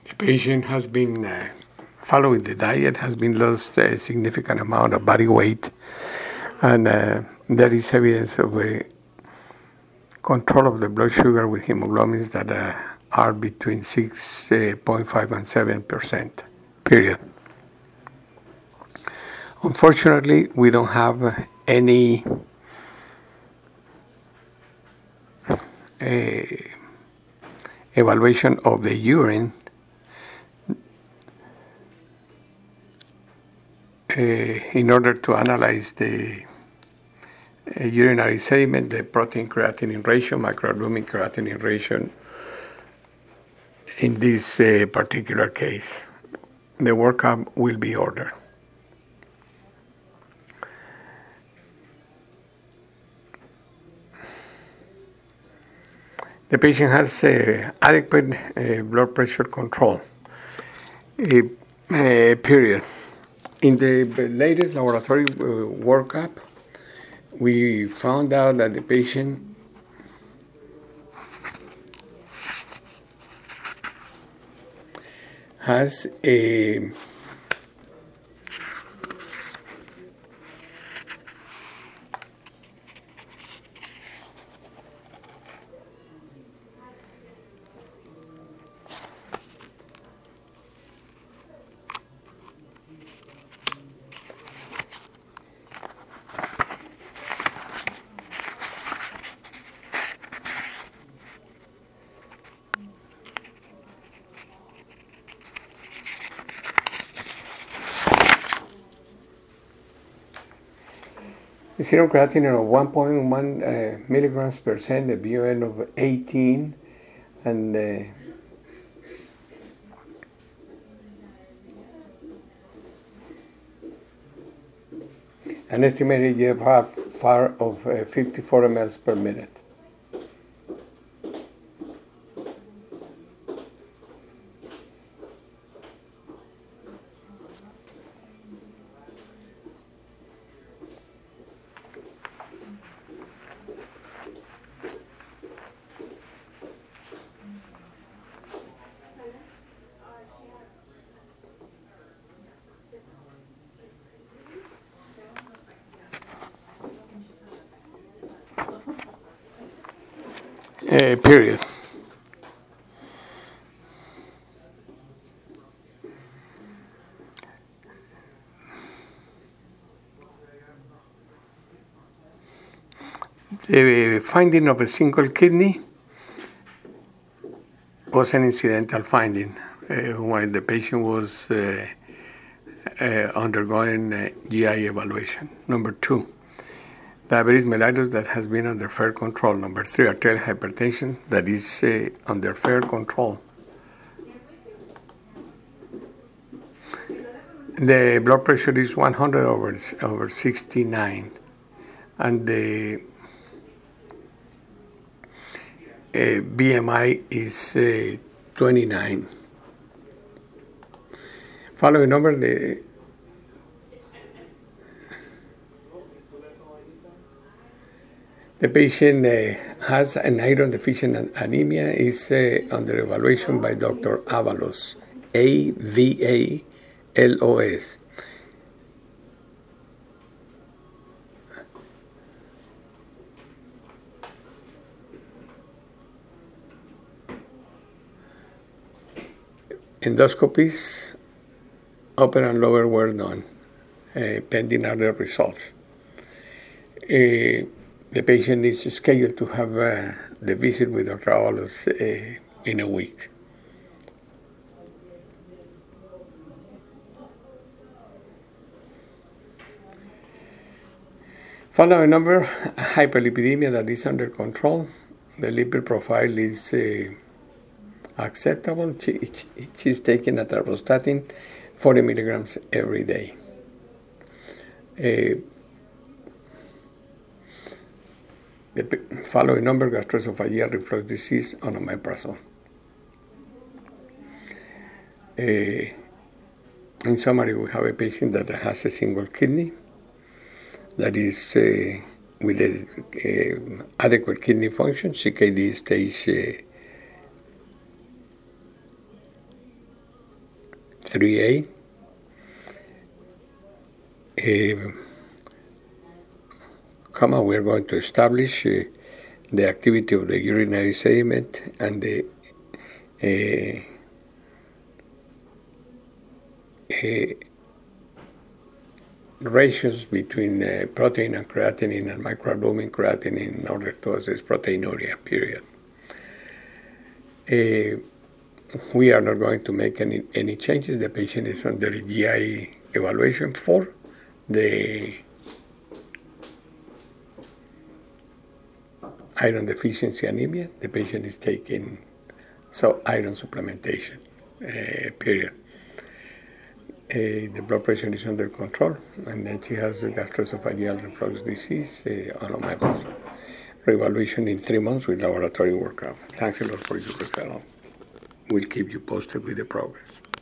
The patient has been, following the diet, has been lost a significant amount of body weight, and there is evidence of a control of the blood sugar with hemoglobins that are between 6.5 and 7%, period. Unfortunately, we don't have any evaluation of the urine in order to analyze the urinary sediment, the protein creatinine ratio, microalbumin creatinine ratio in this particular case. The workup will be ordered. The patient has adequate blood pressure control, period. In the latest laboratory workup, we found out that the patient has a serum creatinine of 1.1 milligrams per cent, the BUN of 18, and an estimated GFR of 54 mLs per minute. Period. The finding of a single kidney was an incidental finding while the patient was undergoing GI evaluation. Number 2, diabetes mellitus that has been under fair control. Number 3, arterial hypertension that is under fair control. The blood pressure is 100 over 69, and the BMI is 29. Following number, the patient has an iron deficient anemia, is under evaluation by Dr. Avalos, AVALOS. Endoscopies, upper and lower, were done, pending other results. The patient is scheduled to have the visit with Dr. Avalos in a week. Following number, hyperlipidemia that is under control. The lipid profile is acceptable. She's taking atorvastatin 40 milligrams every day. The following number, gastroesophageal reflux disease on omeprazole. In summary, we have a patient that has a single kidney, that is with adequate kidney function, CKD stage 3A. We're going to establish the activity of the urinary sediment and the ratios between protein and creatinine and microalbumin creatinine in order to assess proteinuria, period. We are not going to make any changes. The patient is under GI evaluation for the iron deficiency anemia. The patient is taking iron supplementation, period. The blood pressure is under control, and then she has gastroesophageal reflux disease, onomeprazole. Reevaluation in 3 months with laboratory workup. Thanks a lot for your referral. We'll keep you posted with the progress.